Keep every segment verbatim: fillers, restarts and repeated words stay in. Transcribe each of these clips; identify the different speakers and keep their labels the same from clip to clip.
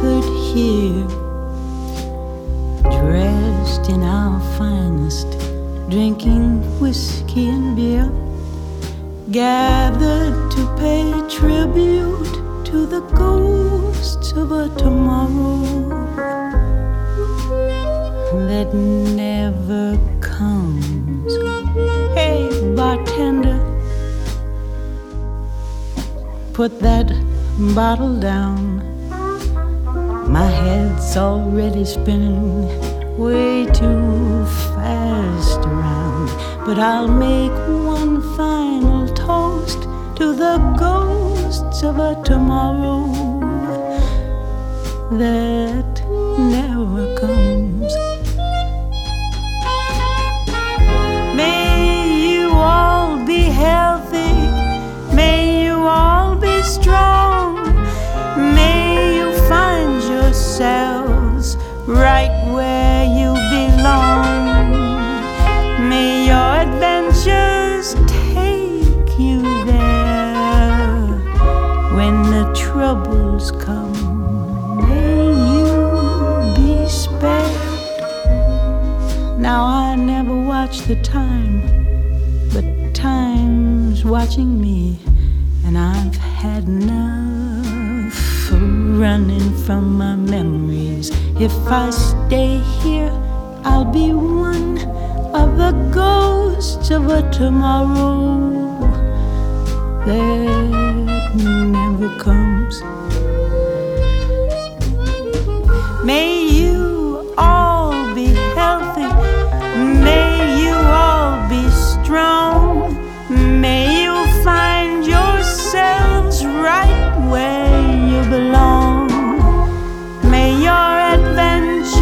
Speaker 1: gathered here, dressed in our finest, drinking whiskey and beer, gathered to pay tribute to the ghosts of a tomorrow that never comes. Hey, bartender, put that bottle down. My head's already spinning way too fast around, but I'll make one final toast to the ghosts of a tomorrow that never comes. May you all be healthy, may you all be strong, may you find yourselves right where you belong. May your adventures take you there when the troubles come. May you be spared. Now I never watch the time, but time's watching me, and I've had enough of running from my memories. If I stay here, I'll be one of the ghosts of a tomorrow that never comes. May you all be healthy, may you all be strong, may you find yourselves right where you belong. May your adventures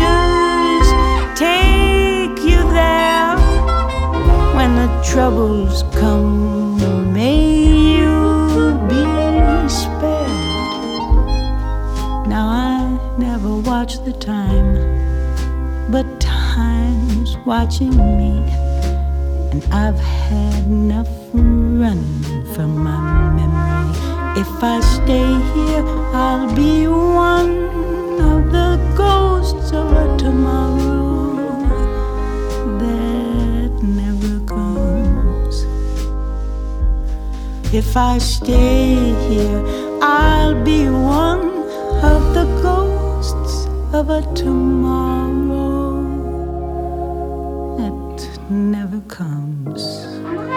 Speaker 1: take you there when the troubles come. May you be spared. Now I never watch the time, but time's watching me, and I've had enough running from my memory. If I stay here, I'll be one of the ghosts of a tomorrow that never comes. If I stay here, I'll be one of the ghosts of a tomorrow that never comes.